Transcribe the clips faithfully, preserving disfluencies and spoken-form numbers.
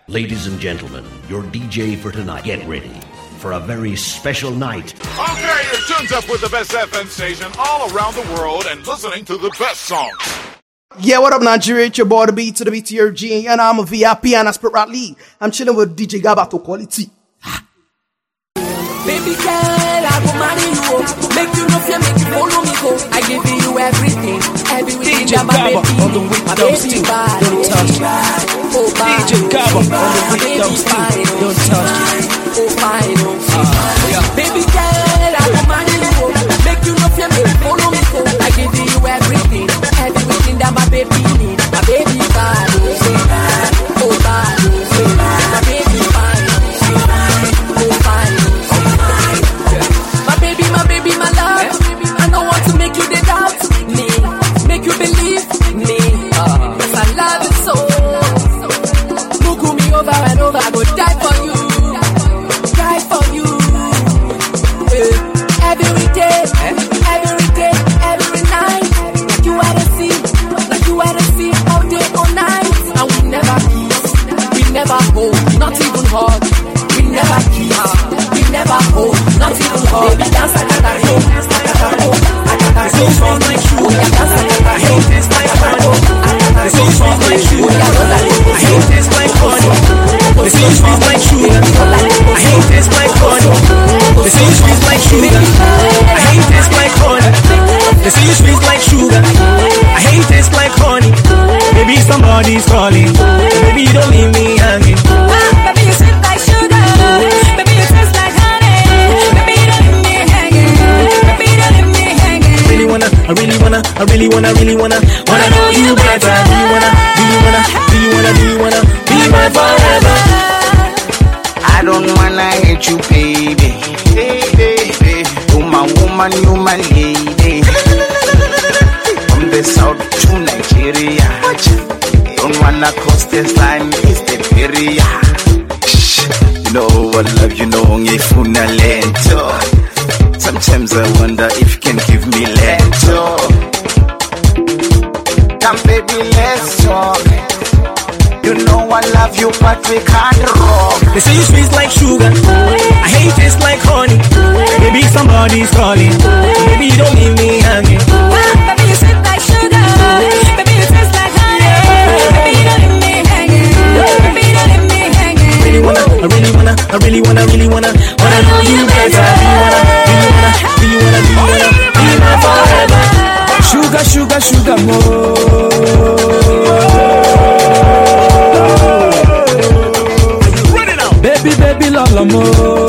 Ladies and gentlemen, your D J for tonight. Get ready for a very special night. Okay, you're tuned up with the best F M station all around the world and listening to the best songs. Yeah, what up, Nigeria? It's your boy, the B to the B to your G, and I'm a V I P and I spit right lead. I'm chilling with D J Gaba to quality. Baby girl, I go marry you. Make you know fear, make you follow me go. I give you everything, everything. D J Gaba on the week, don't still, don't touch me. D J Gaba on the week, don't still, don't touch me. Oh my, oh baby girl, I go marry you. Make you know fear, make you follow me go. I give you everything, everything that my baby need. My baby body, oh body, my baby body, oh body. My baby, my baby, my love. I don't want to make you doubt me, make you believe me. Cause I love you so. Look me over and over, I go die for you, die for you. Yeah. Every day, every day, every night. Like you had a see, like you had a see all day, all night. And we never kiss, we never hold, not even hug. We never kiss, we never hold, not even hug. Baby, dance like that, I dance like that, I dance so strong like you. I hate this like honey. So strong like you. I hate this like honey. This is sweet like sugar. I hate this like honey. This is sweet like sugar. I hate this like honey. This is sweet like sugar. I hate this like honey. Maybe somebody's calling. Maybe you don't leave me hanging. Baby, you sweet like sugar. Baby, you taste like honey. Baby, you don't leave me hanging. Baby, you don't leave me hanging. I really wanna, I really wanna, I really wanna, really wanna, wanna know you better. Do you wanna, do you wanna, do you wanna, do you wanna be my forever? I don't wanna hate you, baby. Hey, baby, you my woman, you my lady. From the south to Nigeria, don't wanna cross this line, it's the area. You know what love, you know, if you na lento. Sometimes I wonder if you can give me lento. Come baby, let's talk. You know I love you, but we can't rock. They say you sweet like sugar. I hate this like honey. Maybe somebody's calling. Maybe you don't leave me hanging. Baby, you sweet like sugar. Baby, you taste like honey. Baby, you don't leave me hanging. Baby, you don't leave me hanging. I really wanna, I really wanna, I really wanna, really wanna, wanna know you better. Do you wanna, do you wanna, do you wanna, do you wanna be my forever? Sugar, sugar, sugar, more. Baby, baby, love, love, more.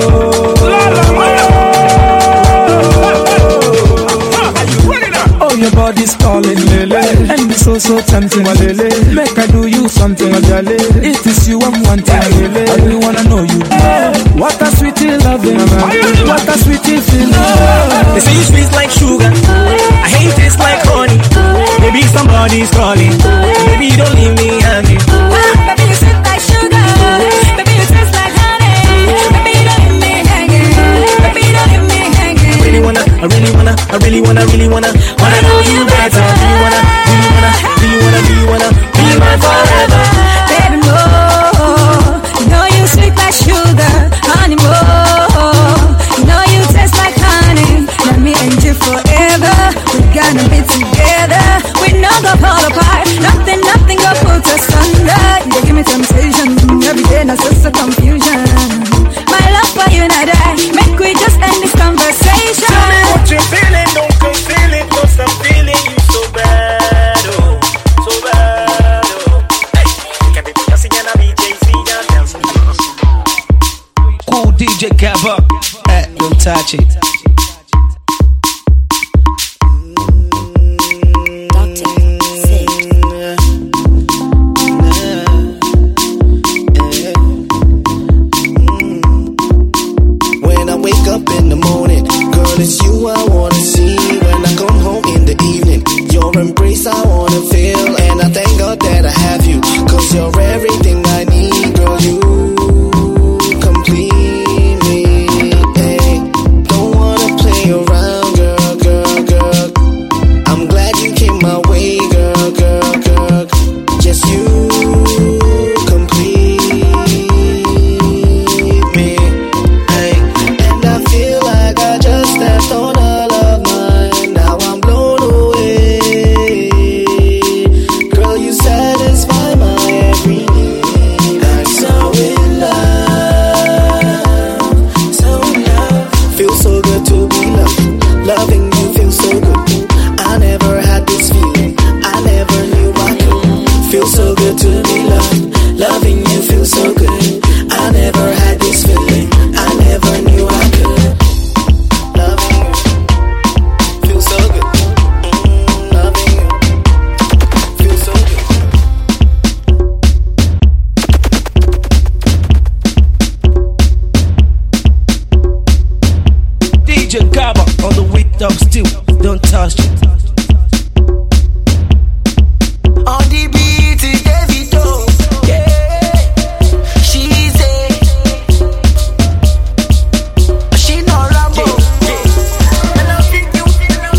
Oh, your body's calling, lele, and it's so, so tempting, lele. Make I do you something, lele. It is you I'm wanting, lele. I really wanna know you. What a sweetie loving, what a sweetie feeling. They say you sweet like sugar. I hate this like honey. Maybe somebody's calling. Maybe you don't leave me hanging. Baby, you sweet like sugar. Baby, you taste like honey. Baby, you don't leave me hanging. Baby, you don't leave me hanging. I really wanna, I really wanna, I really wanna, really wanna, wanna know you better. Do you wanna, do you wanna, do you wanna, do you wanna be mine forever? Baby, more. You know you sweet like sugar, honey, more. You know you taste like honey. Let me and you forever. We're gonna be together. We no go fall apart. Nothing, nothing go put us under. You give me temptation every day, that's just a confusion. My love for you not die. Make we just end this conversation. Tell me what you're feeling, don't conceal it, cause I'm feeling you so bad, oh, so bad, oh. Hey, can be dancing and I be Jay-Z and dancing. Cool D J Gaba. Hey, don't touch it. Up in the morning, girl, it's you I wanna see. When I come home in the evening, your embrace I wanna feel. And I thank God that I have you, cause you're everything I need. Girl, you complete me. Hey, don't to be loved. Loving you feels so good. I never had this feeling. I never knew I could. Loving you feels so good. Mm, loving you feels so good. D J Gaba on the weak dog still. Don't touch it. On the beat, it's Davido. Yeah, she's a, she no Rambo. And I'll take you,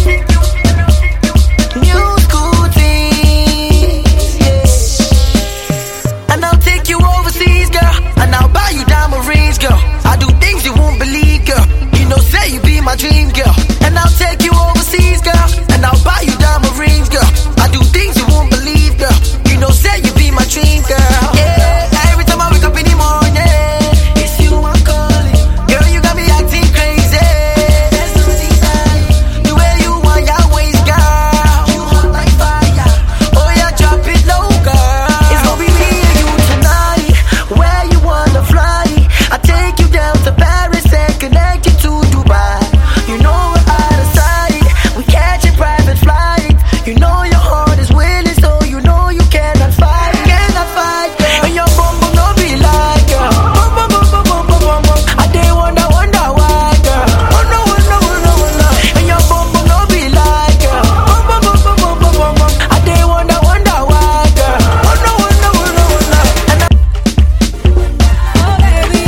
new school things. Yeah, and I'll take you overseas, girl. And I'll buy you diamond rings, girl. I do things you won't believe, girl. You know, say you be my dream, girl. And I'll take you overseas, girl. And I'll buy you diamond rings, girl. I do things you won't believe, girl. You know, say you be my dream, girl. Yeah, every time I wake up in the morning, it's you I'm calling. Girl, you got me acting crazy. There's no denying the way you want your waist, girl. You hot like fire. Oh yeah, drop it low, girl. It's gonna be me and you tonight. Where you wanna fly? I take you down to Paris and connect you to Dubai. You know we're out of sight. We catch a private flight. You know your heart is willing, so you know you cannot fight. Cannot fight, girl. And your bum bum no be like, girl. Bum bum bum bum bum bum bum bum. I dey wonder, wonder why, girl. Oh no, oh no, oh no, oh no. And your bum bum no be like, girl. Bum bum bum bum bum bum bum bum. I dey wonder, wonder why, girl. Oh no, oh no, oh no, oh no. And I Oh baby,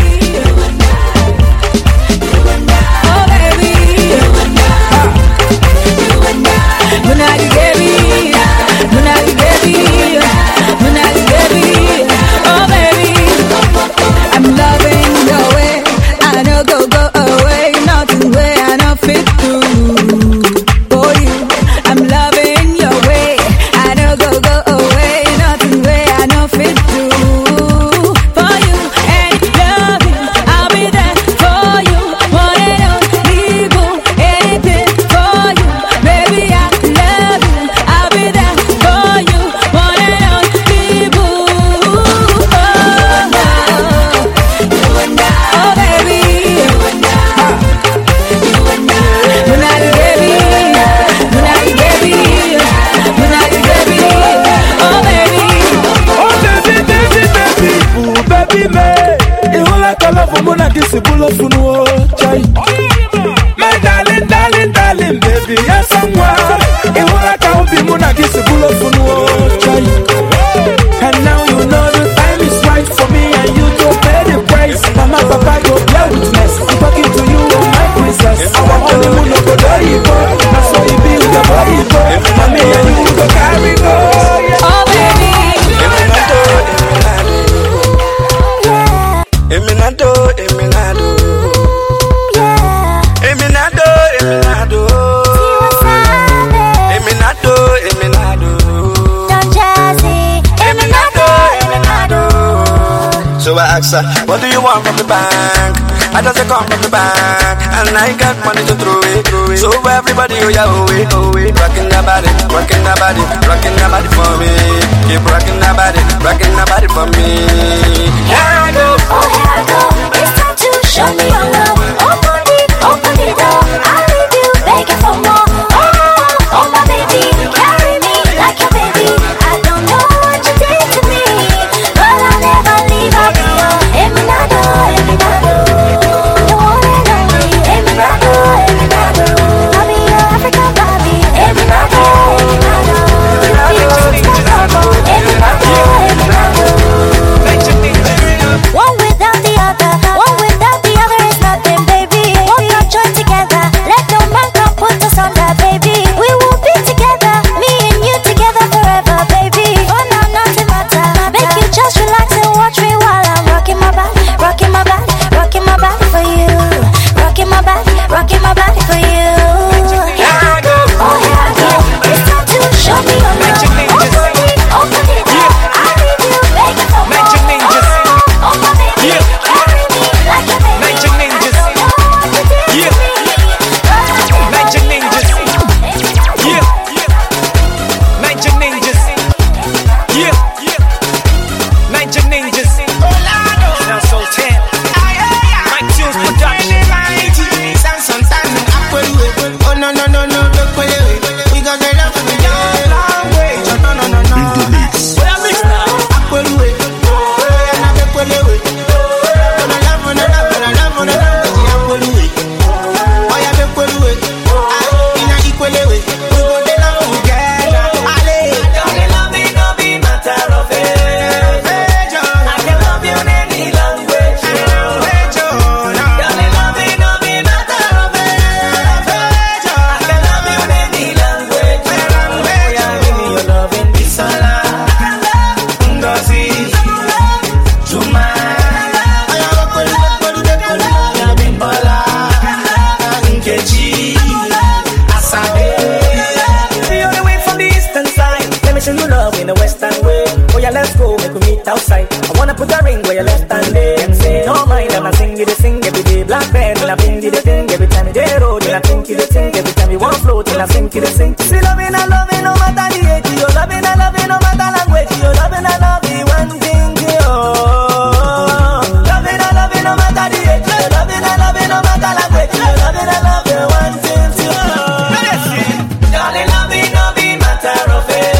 oh baby, Munagi Gaby, Munagi Gaby, Munagi Gaby. Oh baby, I'm loving your way. I know go go away, nothing way I know fit through for you. I'm loving your way. I know go go away, nothing way I know fit through for you. And love you, I'll be there for you. Want it on, leave you, anything for you. Baby, I love you, I'll be there for you. Want it on, leave you. Oh, oh baby, Munagi Gaby, Munagi Gaby, Munagi Gaby. Oh baby. Oh baby, baby, baby, ooh baby me. Ihula kala fumuna kisibulo funuo chai. My darling, darling, darling, baby, yes someone. Ihula kala fumuna kisibulo funuo chai. And now you know the time is right for me and you to pay the price. Mama, papa, go bear witness. I'm talking to you, oh my princess. Our honeymoon no go there go. That's why you be with the body go. Mommy and you go carry go. Oh baby. Eminado, Eminado, Eminado, Eminado, Eminado, Eminado, Eminado, Eminado. So I asked her, what do you want from the bank? I just say come from the bank, and I got money to throw it, throw it. So everybody, oh yeah, oh it, oh it, rocking that body, rocking that body, rocking that body for me. Keep rocking that body, rocking that body for me. Here I go, Oh, here I go. It's time to show me your love. Open it, open the door. I'll leave you begging for more. Oh, oh, my baby, carry me like your baby. I don't know what you did to me, but I'll never leave out of you. Eminado, Eminado, the one and only. Eminado, Eminado, I'll be your African Bobby. Eminado, Eminado, the future star. Eminado, Eminado. meet outside. I wanna put a ring where your left hand lay and say no mind. And I sing you the sing every day. Black band and I bring you the thing every time you day road. And I think you the thing every time you want float. And I sing you the sing. See loving I love it no matter the age. You loving I love it no matter language. You loving I love it one thing you. Loving I love it no matter the age. You loving I love it no matter language. You loving I love it one thing you. Darling, love me no be matter of age.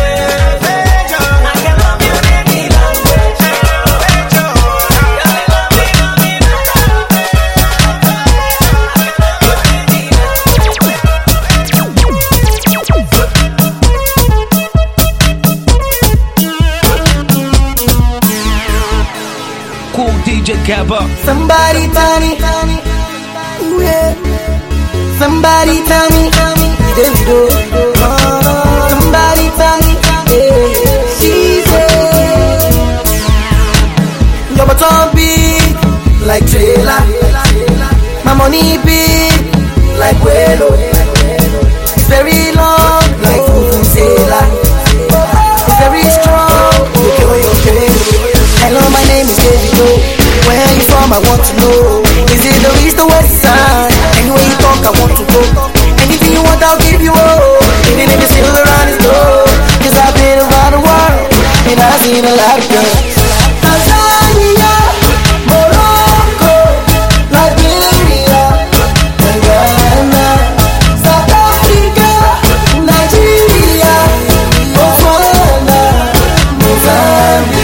Somebody tell me, ooh, yeah. Somebody tell me, there we go. Somebody tell me, yeah. She said, your bottom big like trailer, my money big like Welo. It's very long like Vuvuzela. It's very strong. Okay, okay. Hello, my name is Davido. Where you from, I want to know. Is it the east or west side? Anywhere you talk, I want to go. Anything you want, I'll give you all. Even if it's still around his door. Cause I've been around the world and I've seen a lot of girls. Tanzania, Morocco, Liberia, Ghana, South Africa, Nigeria, Botswana, Mozambique.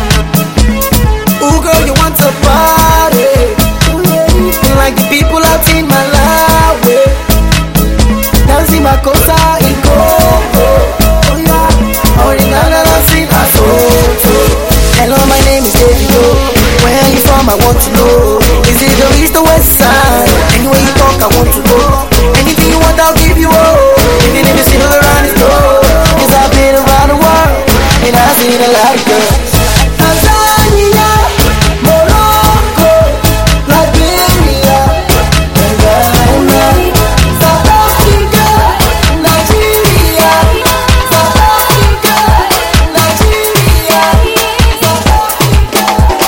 Ooh, girl, you want to party like the people out in Malawi. Dancing Makosa in Congo. Oh yeah, oh Ringana dancing Asoto. Hello, my name is Davido. Where are you from? I want to know. Is it the east or west side? Anywhere you talk, I want to go. Anything you want, I'll give you all. Even if it's still around his door. Cause I've been around the world and I've seen a lot of girls. Tanzania, Morocco, Liberia, Ghana, South Africa, Nigeria, South Africa, Nigeria, South Africa.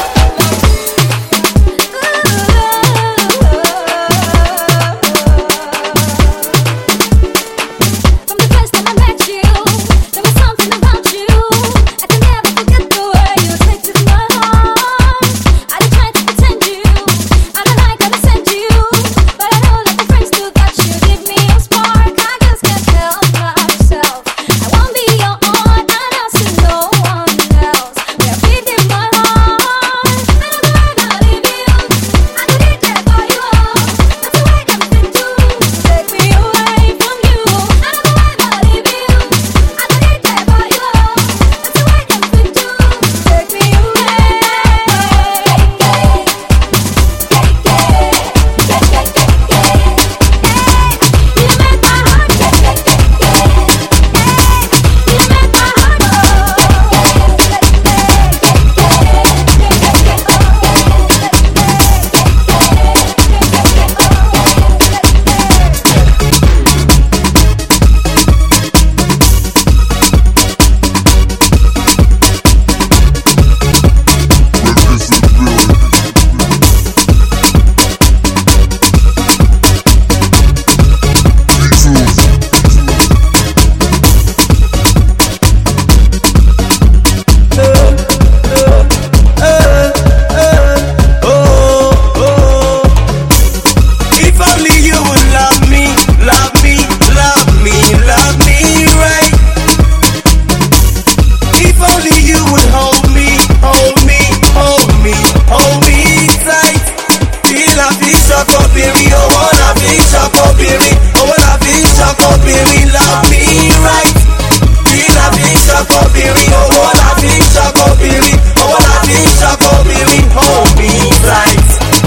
From the first time I met you, there was something about you. I can never forget the way you affected my heart. I didn't try to pretend you, I don't like how to send you, but I know that the friends do got you. Give me a spark, I just can't help myself. I won't be your own, and I'll see no one else. We are feeding my heart, and I'm never gonna leave you. I could eat that for you all. That's the way them things do. Take me away from you, and I'm never gonna leave you. I could eat that for you all. That's the way them things do. Take me away. You make my heart. You make my If only you would love me, love me, love me, love me right. If only you would hold me, hold me, hold me, hold me tight. Feel a fish up up in me, oh wanna fish up up in me, oh wanna fish up up in me, love me right. Feel a fish up up in me, oh wanna fish up up in me, oh wanna fish up up in me, hold me tight.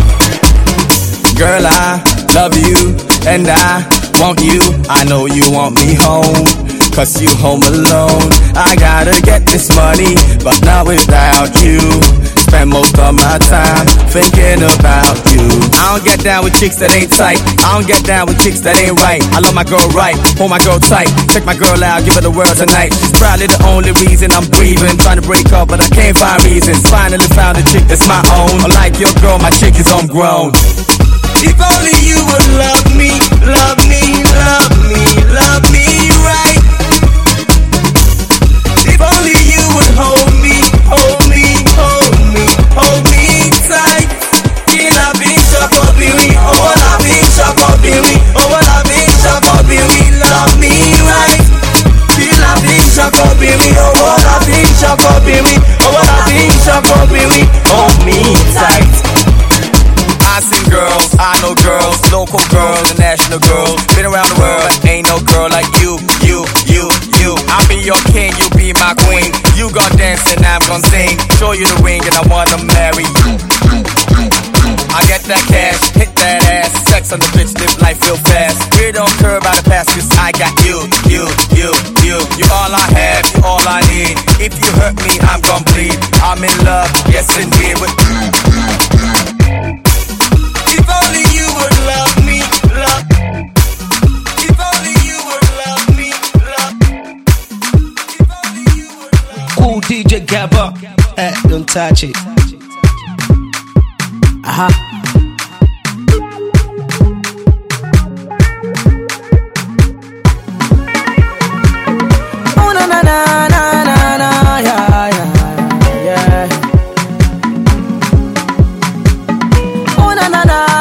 Girl, I love you and I want you. I know you want me home, cause you home alone. I gotta get this money, but not without you. spend most of my time thinking about you. I don't get down with chicks that ain't tight. I don't get down with chicks that ain't right. I love my girl right, hold my girl tight. Take my girl out, give her the world tonight. She's probably the only reason I'm breathing. Trying to break up, but I can't find reasons. Finally found a chick that's my own. Unlike your girl, my chick is homegrown. If only you would love me, love me, love me, love me right. If only you would hold me, hold me, hold me, hold me tight. Till I've been shot up in me, oh what I've been shot up in me, oh what I've been shot up in me, love me right. Till I've been shot up in me, oh what I've been shot up in me, oh what I've been shot up in me, hold me tight. I see girls, I know girls, local girls, international girls, been around the world, but ain't no girl like you, you, you, you. I'll be your king, you be my queen. You gon' dance and I'm gon' sing. Show you the ring and I wanna marry you. I get that cash, hit that ass, sex on the bitch, live life real fast. We don't care about the past, cause I got you, you, you, you. You all I have, you all I need. If you hurt me, I'm gon' bleed. I'm in love, yes indeed, with you. If only you would love me, love. If only you would love me, love. If only you would love me. Cool D J Gabba, eh, don't touch it. Uh-huh. Oh na na na na na na, yeah yeah yeah. Oh na na na.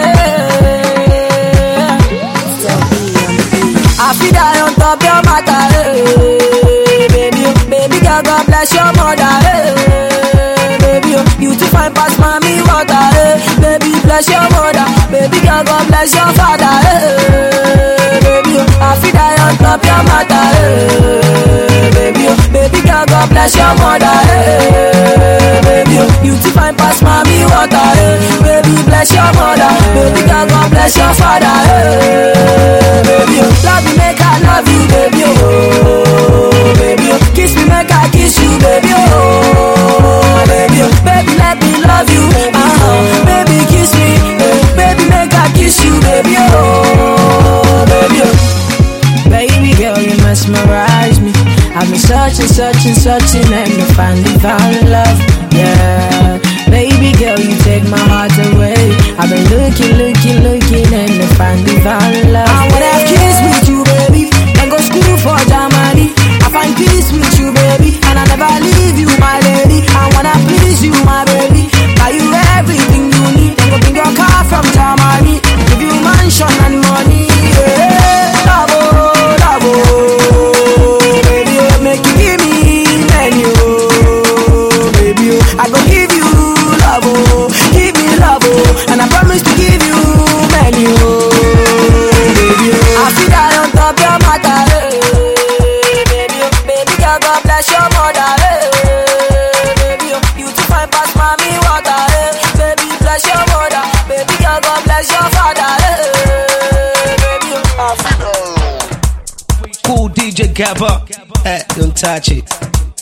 I feel die on top your matter, hey, baby, baby girl, God bless your mother, hey, baby, you too fine pass mommy water, hey, baby, bless your mother, baby girl, God bless your father, hey, baby, I feel die on top your matter, hey, baby, baby girl, God bless your mother, hey, baby, you too fine pass mommy water, hey, baby, bless your mother, baby girl, God bless your father, hey, baby, love me make I love you, baby, oh, baby, kiss me make I kiss you, baby, oh, baby, baby let me love you, uh-huh, baby kiss me, baby make I kiss you, baby, oh, baby, baby girl you mesmerize me, I've been searching, searching, searching and to find divine love, yeah, baby girl you take my heart away, I've been looking, looking, looking and to find divine love, I wanna have kiss with you, baby, then go school for Germany, I find peace with you, baby, and I never leave you, my lady, I wanna please you, my baby, buy you everything you need, then go bring your car from Germany, give you mansion and money, yeah, love, oh, love, oh, baby, oh, make you give me menu, oh, baby, oh, I go give you love, oh, give me love, oh, and I promise to give you menu, oh, baby, oh, I feel that on top your matter, hey, baby, oh, baby girl, God bless your mother, hey, baby, oh, you too fine pass mommy water, hey, baby, bless your mother, baby girl, God bless your father, hey, baby, oh, I feel that. Cool D J Gabba, eh, don't touch it.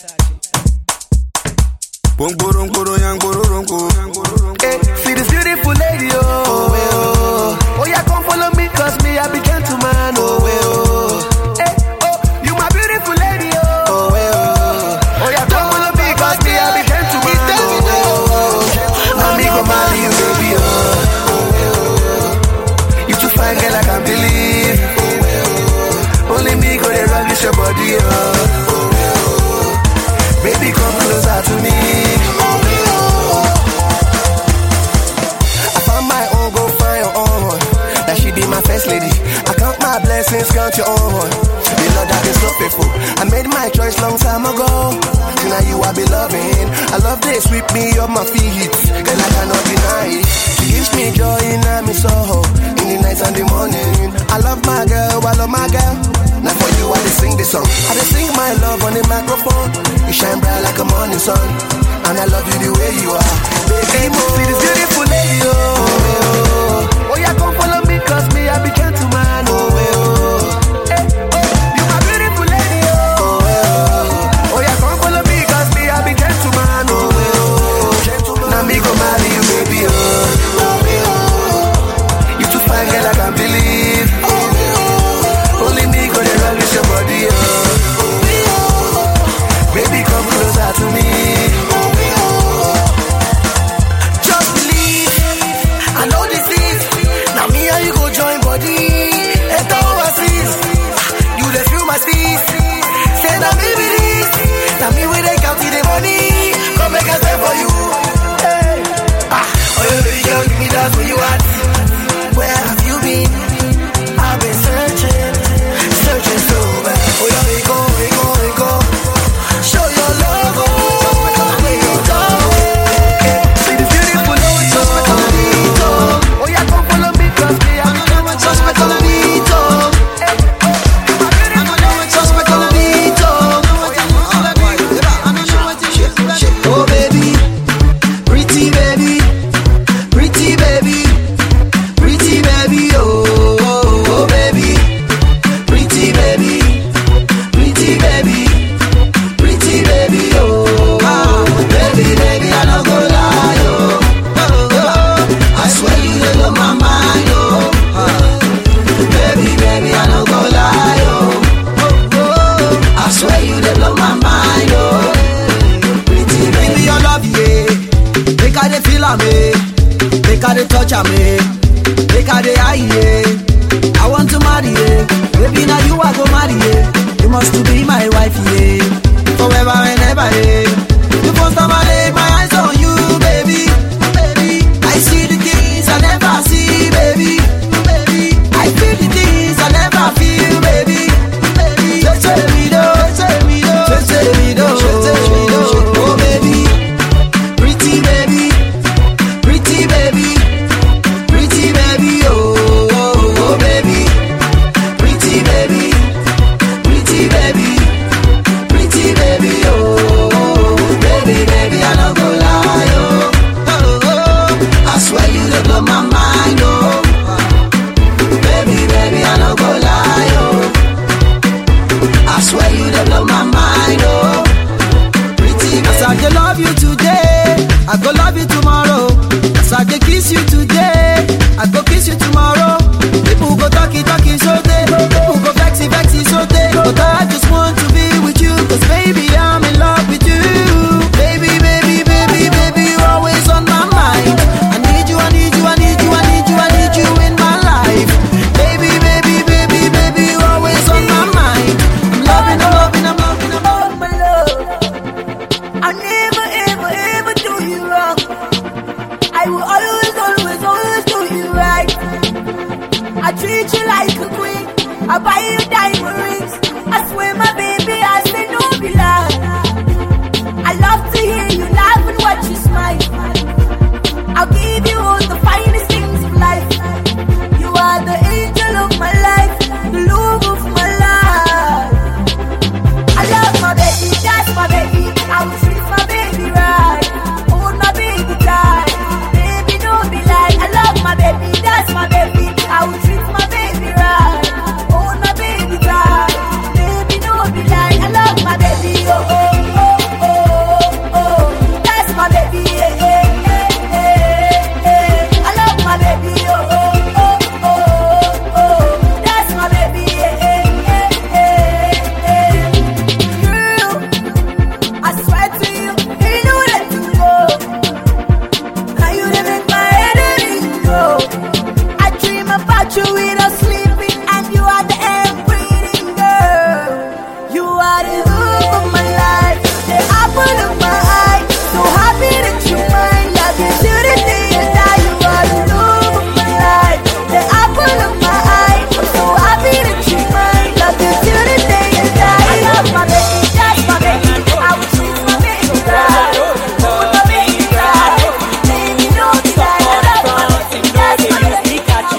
Hey, see this beautiful lady, oh, oh, oh, yeah, come follow me, cause me, I be gentleman, oh, oh, hey, oh, you my beautiful lady, oh, oh, oh, oh, yeah, come follow me, cause me, I be gentleman, oh, oh, now me go marry you, baby, oh, oh, you too fine, girl, I can't believe, oh, only me go there, run this your body, oh, oh, baby, come closer to me, oh, my first lady, I count my blessings, count your own. The Lord that is so faithful. I made my choice long time ago. Now you I be loving. I love they sweep me up my feet, girl I cannot deny it. She gives me joy in my soul, in the night and the morning. I love my girl, I love my girl. Now for you I just sing this song. I just sing my love on the microphone. You shine bright like a morning sun, and I love you the way you are. Baby, see this beautiful lady, oh, oh, oh yeah, come follow me, cause me I be gentleman, oh, oh, hey, oh, you my beautiful lady, oh, oh, oh yeah, come follow me, cause me I be gentleman, oh, oh, am, eh. Make her dey high, yeah. I want to marry, yeah. Baby, now you are go marry, yeah. You must to be my wife, yeah. Forever and ever, yeah. The first time I lay my eyes on you, baby, baby, I see the things I never see, baby, baby, I feel the things I never feel, baby, baby. Just tell me though, just tell me though, just tell me though, just tell me though, oh baby, pretty baby, pretty baby, pretty baby, oh, oh, oh baby, pretty baby, pretty baby, pretty baby, oh, baby, baby, I don't go lie, oh, oh, oh, I swear you don't blow my mind, oh, baby, baby, I don't go lie, oh, I swear you don't blow my mind, oh, pretty baby. As I dey love you today, I go love you tomorrow. As I dey kiss you today, I go kiss you tomorrow. People go talky talky so day, people go vexy vexy so day, but I just want to be with you, cause baby I'm in love with you. Baby, baby, baby, baby, you're always on my mind. I need you, I need you, I need you, I need you, I need you in my life. Baby, baby, baby, baby, you're always on my mind. I'm loving, I'm loving, I'm loving, I'm loving. My love, I'll never, ever, ever do you wrong. I will always, always, always do you right. I treat you like a queen. I buy you diamond rings. I swear, my baby, I say no be lie. I love to hear you laugh and watch you smile. I'll give you all the finest things of life. You are the angel of my life, the love of my life. I love my baby, that's my baby. I will treat my baby right. Hold my baby tight. Baby, don't be like. I love my baby, that's my baby. I will treat my baby right. Hold my baby tight. Baby, don't be like. I love my baby, oh, oh, oh, oh, oh. That's my baby, eh, eh, eh, eh, eh. I love my baby, oh, oh, oh, oh, oh. That's my baby, eh, eh, eh, eh, eh. Girl, I swear to you, you know that to go. How you dey make my head go? I dream about you without sleeping, and you are the air breathing girl. You are the love of my life, the apple of my eye. So happy that you mine, love you till the day you die. You are the love of my life, the apple of my eye. I'm so happy that you mine, love you till the day you die. I love my baby, that's my baby. I will treat my baby right, hold my baby right. Baby, don't be like. I love my baby, that's my baby.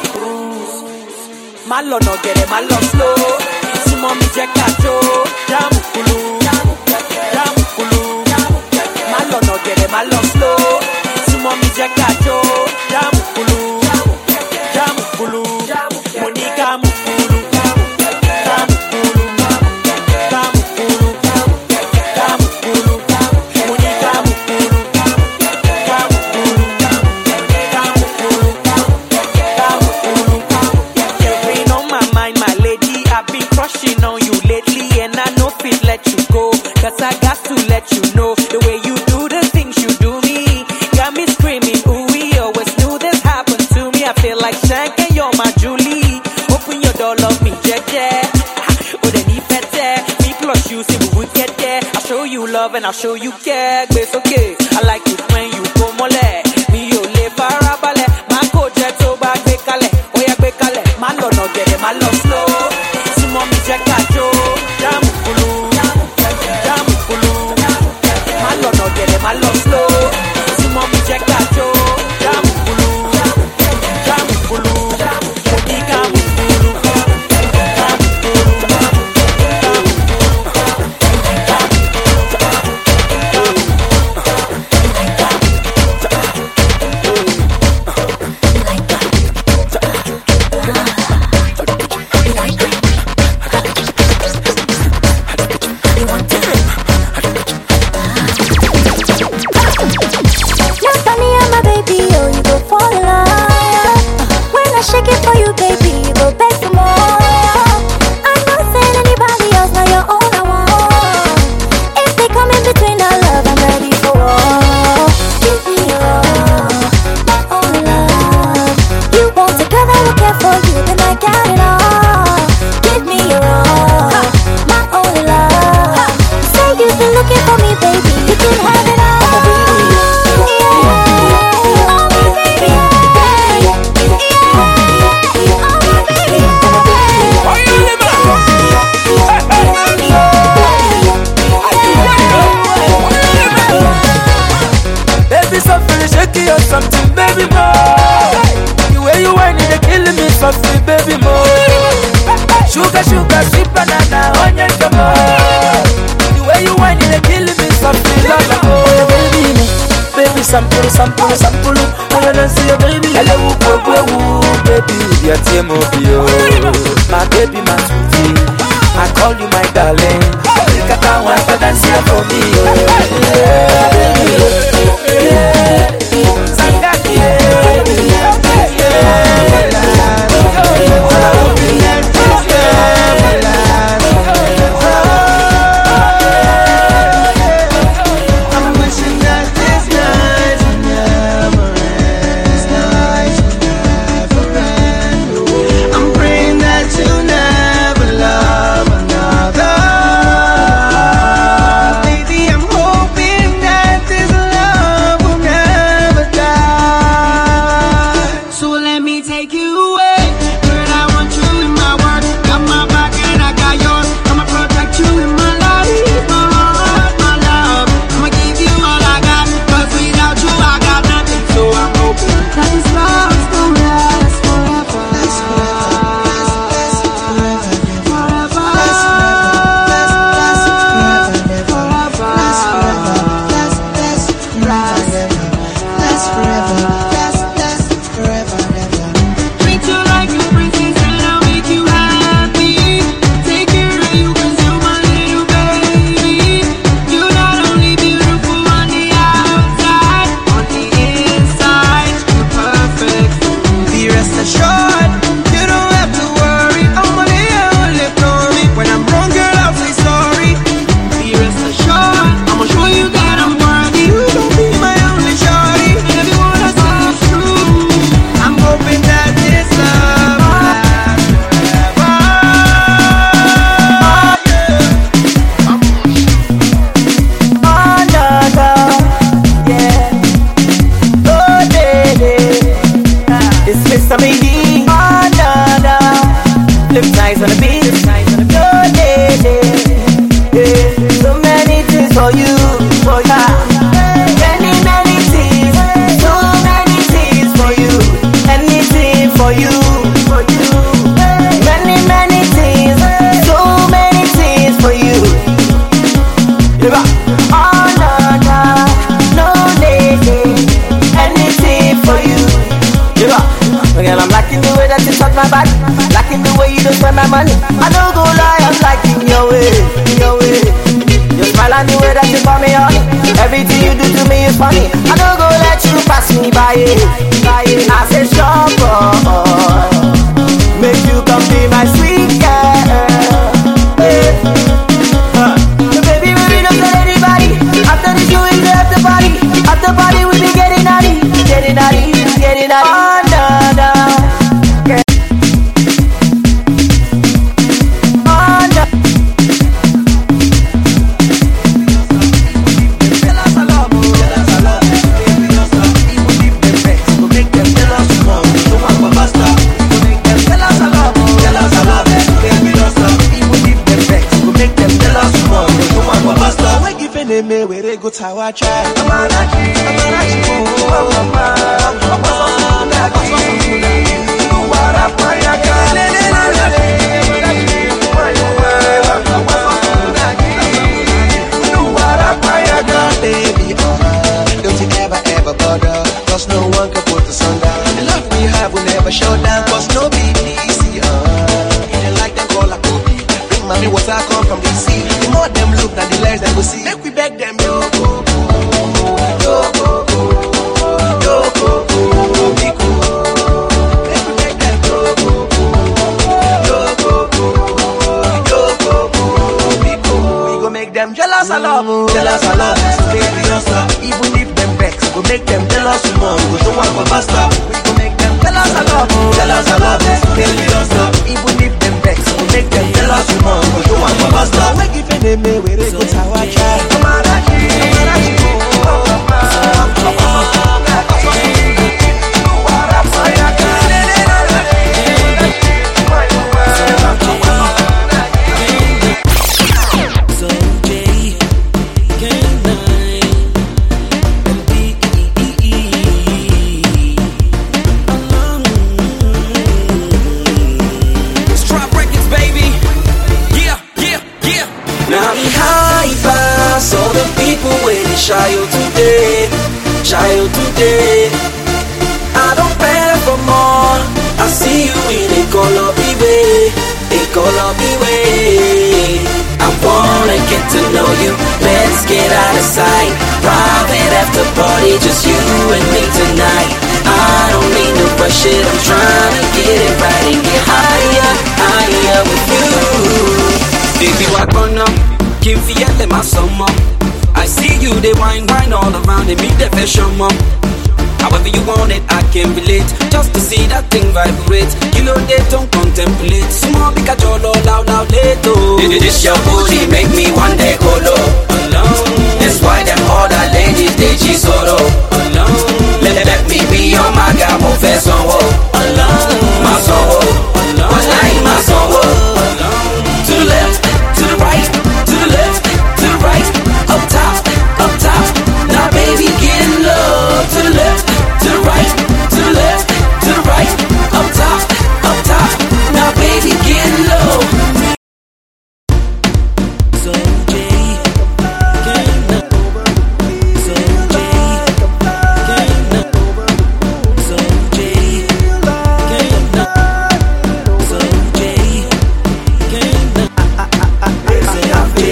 Má lọ nà gẹ̀rẹ̀, má lọ slow. Súnmọ́ mi jẹ́ ká jó. Jáàmù kulu, jáàmù kulu. Má lọ nà gẹ̀rẹ̀, má lọ slow. Súnmọ́ mi jẹ́ ká jó. Jáàmù kulu, jáàmù kulu. Mo ní káàmù kulu. Káàmù kulu, káàmù kulu. Káàmù kulu, mo ní káàmù kulu. Káàmù kulu, káàmù kulu. Káàmù kulu. You've been on my mind, my lady. I've been crushing on you lately, and I know fit let you go. Cause I got to let you know the way you do the things you do me. Got me screaming, ooh, we always knew this happened to me. I feel like Shank and you're my Julie. Open your door, love me, Jeje. Oh, then he better. Me plus you, see we would get there. I'll show you love and I'll show you care. It's okay. I like it when you go mole. Me, you live farabale. My coach, to back, big kale. Oh, yeah, big kale. My love, no get it, my love slow. Sumo mi jẹ́ ká jó. Jáàmù kulu, jáàmù kulu. My love, no get it, my love slow. Sumo mi jẹ́ ká jó. Jáàmù kulu, jáàmù kulu. Mo ní káàmù kulu. Káàmù kulu, káàmù love. baby, softly shaking or something, baby more. The way you whine it, they killing me softly, baby more. Sugar, sugar, sweet banana, onion, come on. The way you whine it, they killing me softly, love, oh, baby, baby, sample, sample, sample. I wanna see your baby, hello, baby, your team of you, my baby, my sweetie. I call you my darling. Look at how I dance here for me. I'm wishing that this night will never end. This night will never end. I'm praying that you never love another. Baby, I'm hoping that this love will never die. So let me take you away. Girl, I want you in my world. Got my back and I got yours. I'ma protect you in my life, my heart, my love. I'ma give you all I got, 'cause without you I got nothing. So I'm hoping that this love's gonna last forever. Last forever. Last, last forever. Forever. Last forever. Last forever. Last, last forever. Last forever. Last, last forever. Treat you like a princess and I'll make you happy. Take care of you 'cause you're my little baby. You're not only beautiful on the outside, on the inside, you're perfect. Be rest assured, you don't have to worry. I'm only here, only for me. When I'm wrong, girl, I'll say sorry. Be rest assured, I'ma show you that I'm worthy. You gon' be my only shorty. And if you wanna see it's true, I'm hoping that this love will last forever. Oh, no, no, yeah. Oh, baby. It's Mister Midi. Oh, no, no. Live nice on the beat. Oh, baby. Yeah. So many things for you. For you. Many, many things. So many things for you. Anything for you. For you. Many, many things. So many things for you. Yeah. Oh, no, no. No, lady. Anything for you. Yeah. Girl, I'm liking the way that you touch my body. Liking the way you don't spend my money. I don't go lie, I'm liking your way. Your way. You smile and the way that you call me honey. Everything you do to me is funny. I don't go let you pass me by it. By it. I say sure, boy. Make you come be my sweet girl. Yeah. Huh. So baby, baby, don't tell anybody. After the show, is after party. After party, we be getting naughty. Getting naughty, getting naughty. Oh, no, no. Yeah. Oh, no. Me where they go to our try. Amarachi, Amarachi, oh, mama, Amarachi, you are a fire girl. You are a fire girl, baby. Uh, don't you ever, ever bother, 'cause no one can put the sun down. The love we have will never show down, 'cause no be easy. Uh, you like them call a cookie. Bring mommy water come from the sea. The more them look, than the less them will see. Make we beg them, yo, go, go, yo, go, go, yo, go, go, be cool. Make we beg them, yo, go, go, yo, go, go, yo, go, go, be cool. We go make them jealous, I love, jealous, I love. So baby, don't stop. Even if them vex, go make them jealous, you know. We don't want to bust up. We go make them jealous, I love, jealous, I love. So baby, don't stop. Even if them vex, go make them jealous, you know. We don't want to bust up. We give them a way they go to our try. Amarachi, Amarachi, oh, mama, you are a fire girl. So Jay, can I and be Shayo today. I don't pay for more. I see you in a color way, a color way. I wanna get to know you. Let's get out of sight. Private after party, just you and me tonight. I don't need no rush it. I'm trying to get it right and get higher, higher with you. Baby, what gonna give you my summer? I see you, they wine, wine all around and meet the fashion mom. However you want it, I can relate. Just to see that thing vibrate. You know they don't contemplate. Small because you're loud, loud, loud, late. This your booty make me one day go low. Alone. That's why them other ladies, they just solo. Alone. Let, let me be your maga, mo fe sonwo. Alone. My sonwo. Alone. One night, my sonwo. Alone. To the left, to the right, to the left, to the right. Up top, up top. Now baby get in love. To the left, to the right, to the left, to the right. Up top, up top. Now baby get in love. So Jay, game up. So Jay, game up. So Jay, game up. So Jay, game up. So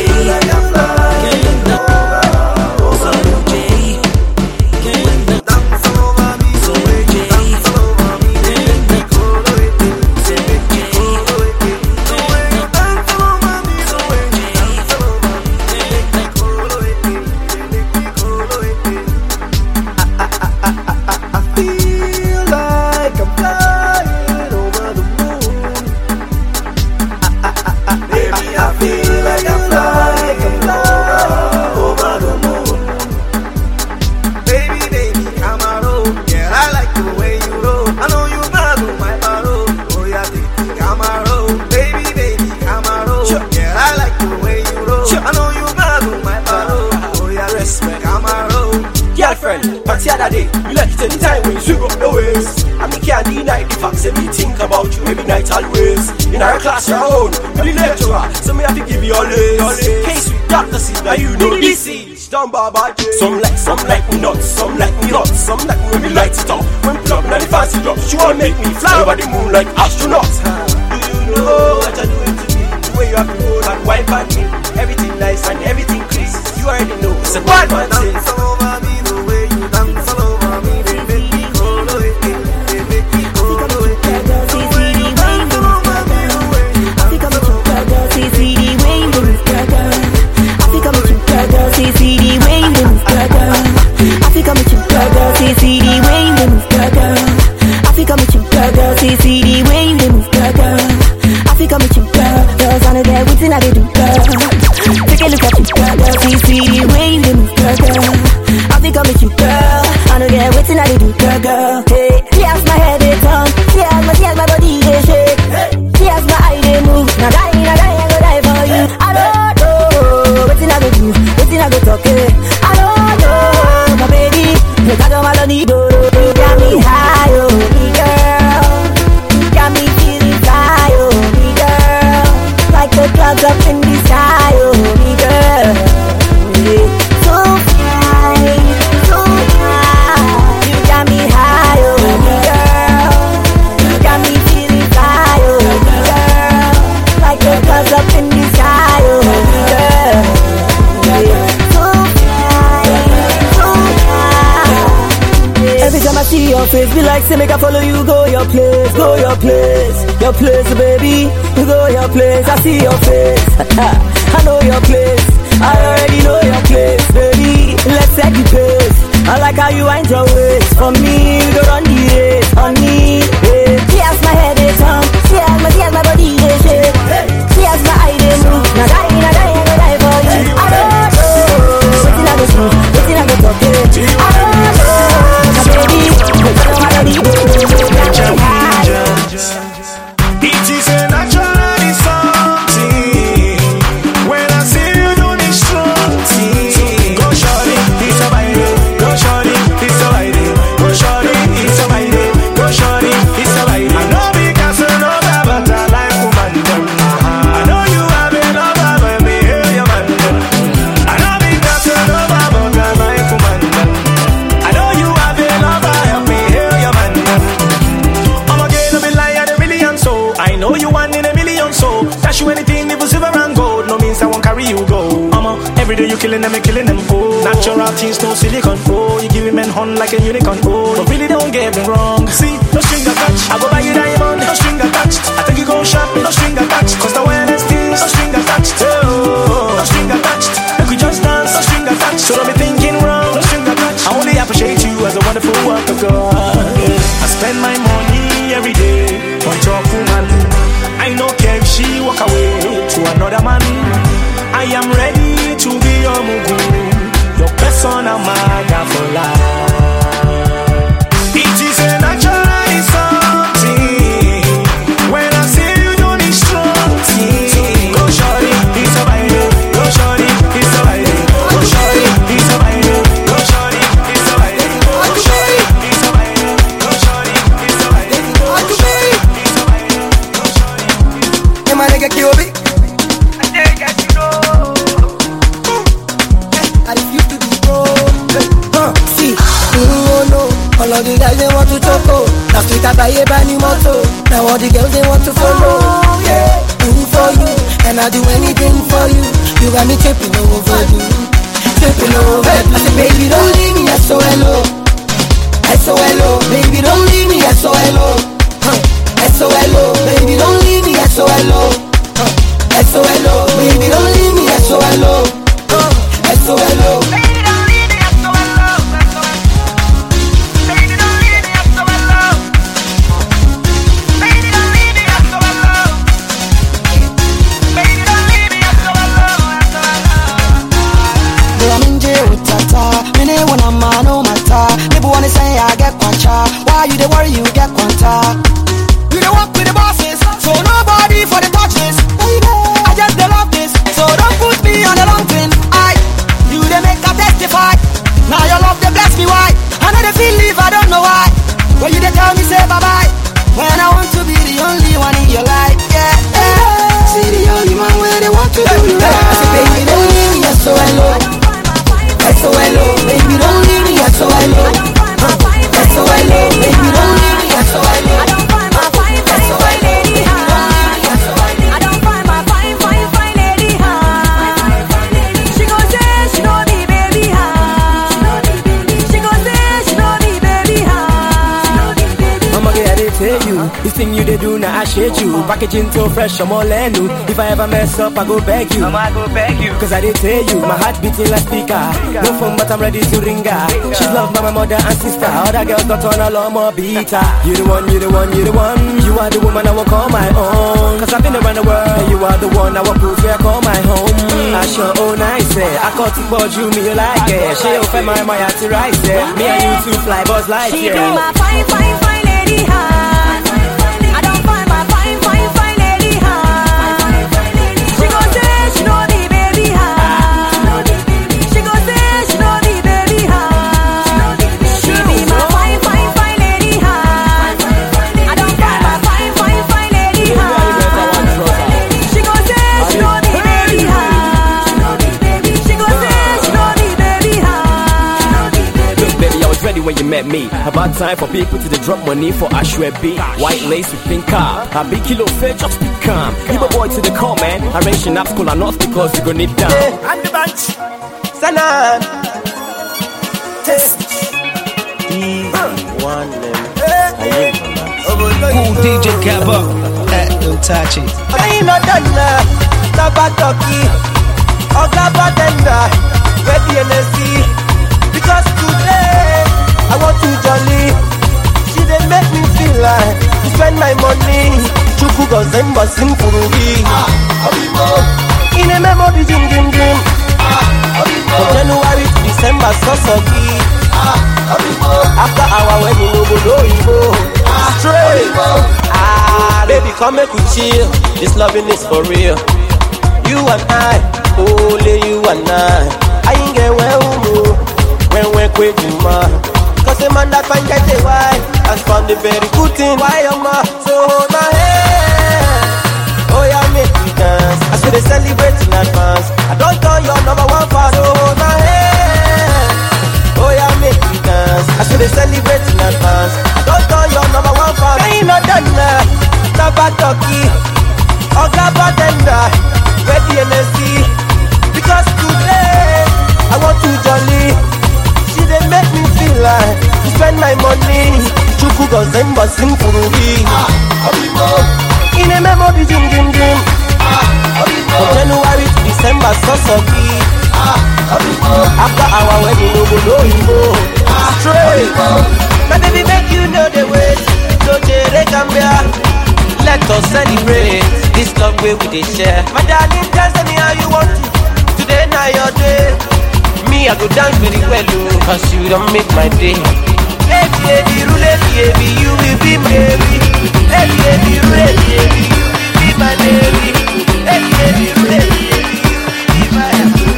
party other day, you like it anytime when you swing up the waist. And me can't deny the fact that me think about you every night always. In our class your own, you the lecturer, so me have to give you all this. Case we got to see, now you know this is done by bad. Some like, some like me nuts, some like me hot, some like me when me light it up. When plug and the fancy drops, she wanna make me fly over the moon like astronauts. Do you know what you're doing to me? The way you have to hold and wipe at me, everything nice and everything clean. You already know, it's a bad man thing. Face be like, say make I follow you, go your place, go your place, your place, baby, you go your place, I see your face, I know your place, I already know your place, baby, let's set the pace, I like how you wind your waist, for me, you go run the race, on me, yeah. She has my head, they come, she has my, she has my body, they shake, she has my eye, they move, now die, now die, I go die for you, I don't know, waiting I go through, waiting I go talk, I don't know, my baby, it is a naturally something. When I see you do this strong thing, go shorty, it's a vibe. Go shorty, it's a vibe. Go shorty, it's a vibe. Go shorty, killing them, and killing them, oh. Natural things, no silicone, oh. You give men horn like a unicorn, oh. But really don't get me wrong. See, no string attached. I go buy you diamond, no string attached. I think you go shopping, no string attached. Cause the wellness things, no string attached. Oh, no string attached. Make we just dance, no string attached. So don't be thinking wrong, no string attached. I only appreciate you as a wonderful work of God. I spend my money every day on top woman. I don't care if she walk away to another man. I am ready to be your mugu, your persona maga for life. It is a natural something. When I say you don't need strong thing. Go shorty, it's a vibe. Go shorty, it's a vibe. Go shorty, it's a vibe. Go shorty, it's a vibe. Go shorty, it's a vibe. Go shorty, it's a vibe. Go shorty, it's a vibe. Go shorty. Hey, my nigga Q B. All of the guys they want to talk, oh. Last week I buy a brand new motor. Now all the girls they want to follow. Yeah, do for you, and I do anything for you. You got me tripping over you, tripping over you. I say, baby, don't leave me, S O L O, S O L O. Baby, don't leave me, S O L O, S O L O. Baby, don't leave me, S O L O, S O L O. Baby, don't leave me, S O L O, S O L O. People wanna say I get quancha. Why you they worry you get quanta? You they walk with the bosses, so nobody for the touches. Baby, I just they love this, so don't put me on the long thing. I, you they make a testify. Now your love they bless me why? I know they feel leave, I don't know why. When you they tell me say bye bye, when I want to be the only one in your life, yeah, yeah. See the only man where they want to do you right. I say baby don't leave me, S O L O, S O L O. Baby don't leave me, S O L O. S O L O, baby, don't leave me, S O L O. I don't find my fine, fine, fine lady high. I don't find my fine, fine, fine lady high. She gon' say she know me, baby high. She gon' say she know me, baby high. Mama, get it, tell you. This thing you they do, now I shade you. Packaging so fresh, I'm all in you. If I ever mess up, I go beg you. Mama, I go beg you. Cause I did tell you, my heart beating like speaker. No phone, but I'm ready to ring her. She's loved by my mother and sister. Other girls got on a lot more beater. You the one, you the one, you the one. You are the woman I will call my own. Cause I've been around the world. You are the one I will prove you call my home. I sure oh nice, eh. I caught it for you, me you like it. She open my my heart to rise, eh. Me and you two fly buzz like yeah. She be my fine, fine, fine lady high. I don't find my fine, fine, fine lady high. She gon' say she know me, baby high. She gon' say she know me, baby high. She be my fine, fine, fine lady high. I don't find my fine, fine, fine lady high. She gon' say she know me, baby high. She gon' say she know me, baby high. Look, baby, I was ready when you met me. About time for people to the drop money for Ashwebi. White lace with pink cap. A big kilo fair, just be calm. Give a boy to the call, man. Arranging up school and not because you gonna need down. Yeah, and the bunch. Sanan. Test. One Cool D J Gabba. Eh, don't touch it. I ain't not done now. Tabatoki. Oga Batenda. Ready N S C. Because today I want to jolly. She they make me feel like to spend my money. Chuku Gozemba Simfurugi. In a memory jim jim jim. From January to December Sosoki. After our wedding no go Ibo. Straight. Ah, baby come make we chill. This loving is for real. You and I, only you and I. I ain't get well move when we're quick man. Cause a man that find get a wife has found a very good thing. Why am I so hold my hand? Oh yeah, make me dance. I should celebrate in advance. I don't call your number one fan. So hold my hand. Oh yeah, make me dance. I should celebrate in advance. I don't call your number one fan. Ain't not done now. Tabatoki, Oga Batenda, ready N S C. Because today too jolly. She dey make me feel like to spend my money. Chuku gozemba sing for me. In a memo be jim jim jim. From January to December so so be. After our wedding no go no you go. Straight. My baby make you know the way. So Jere Gambia. Let us celebrate this love way we dey share. My darling, tell me how you want it. Today na your day. Me I go dance very well, oh, cause you don't make my day. Hey baby, rule baby, you will be my baby. Hey baby, rule baby, you will be my baby. Hey baby, rule baby, you will be my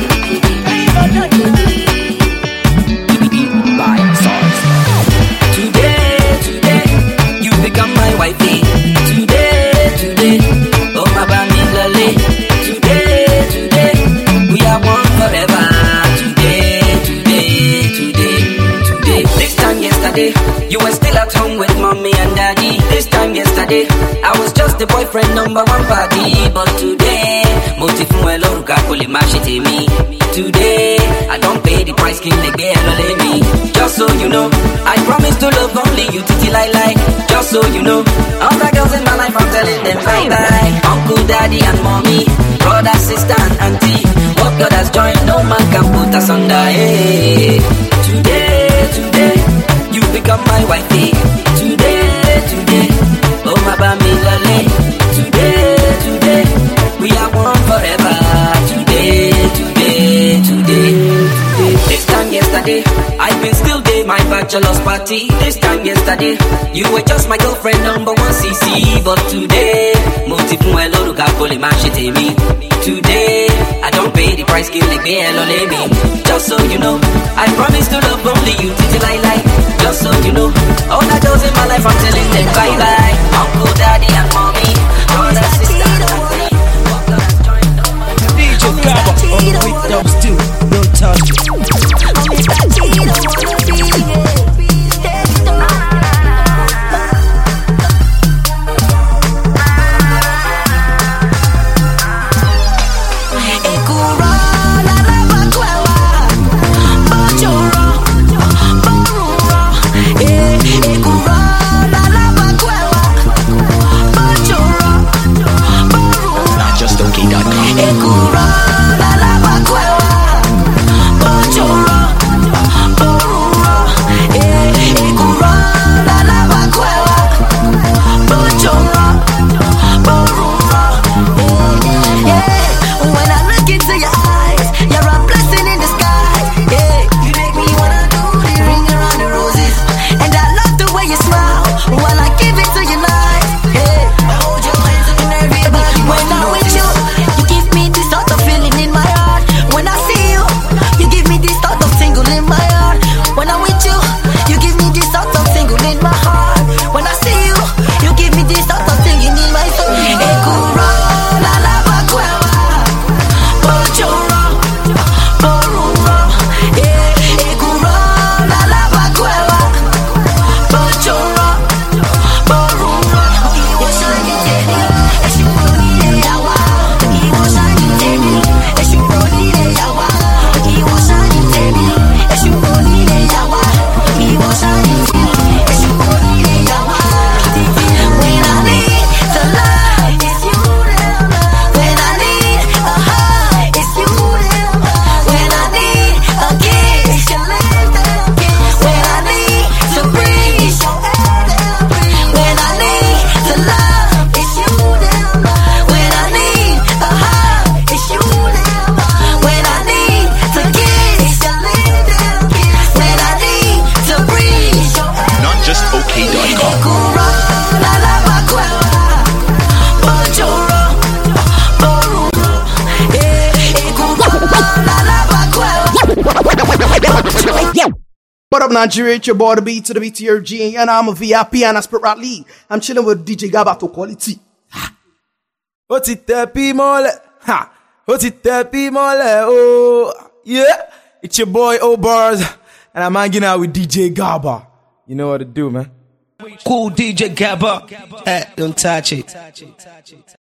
Today, today, you become my wifey. Today, today, oh my baby lolly. Today, today, we are one forever. Today, today, today, today. This time yesterday, you were still at home with mommy and daddy. This time yesterday, I was just the boyfriend number one party. But today, motifu eloruka kole mashite me. Today, I don't pay the price, king like they hello me. Just so you know, I promise to love only you, titi like like. Just so you know, all the girls in my life, I'm telling them bye bye. Uncle, daddy, and mommy, brother, sister, and auntie. What God has joined, no man can put us under. Hey, today, today, you become my wifey. Today, today, oh my baby lolly. Today, today, we are one forever. Today, today, today, today. This time yesterday, I've been still day my bachelor's party. This time yesterday, you were just my girlfriend number one C C. But today, motifu eloruka kole mashite me. Today, I don't pay the price, kill like me, hello me. Just so you know, I promise to love only you, titi like like. Just so you know, all the girls in my life, I'm telling them bye bye. Uncle, daddy, and mommy, brother, sister, and auntie. D J Gabba on the weak dubs too. Don't touch it. Not just okay dot com. What up, Nigeria? It's your boy, the B to the B to your G, and I'm a V I P and I Spirit Rat League. I'm chilling with D J Gabba to quality. Ó ti tẹ bí mọ́lẹ̀, ha! Ó ti tẹ bí mọ́lẹ̀, oh! Yeah! It's your boy, O-Bars, and I'm hanging out with D J Gabba. You know what to do, man. Cool D J Gabba. Eh, don't touch it.